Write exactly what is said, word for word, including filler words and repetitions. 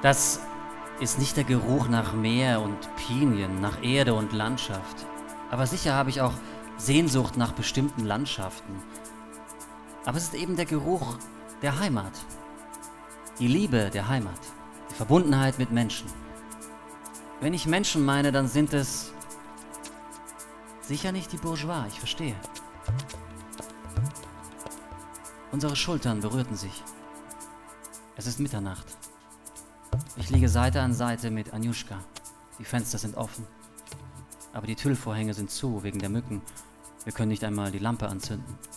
Das ist nicht der Geruch nach Meer und Pinien, nach Erde und Landschaft. Aber sicher habe ich auch Sehnsucht nach bestimmten Landschaften. Aber es ist eben der Geruch der Heimat. Die Liebe der Heimat. Die Verbundenheit mit Menschen. Wenn ich Menschen meine, dann sind es sicher nicht die Bourgeois, ich verstehe. Unsere Schultern berührten sich. Es ist Mitternacht. Ich liege Seite an Seite mit Anjuschka. Die Fenster sind offen. Aber die Tüllvorhänge sind zu wegen der Mücken. Wir können nicht einmal die Lampe anzünden.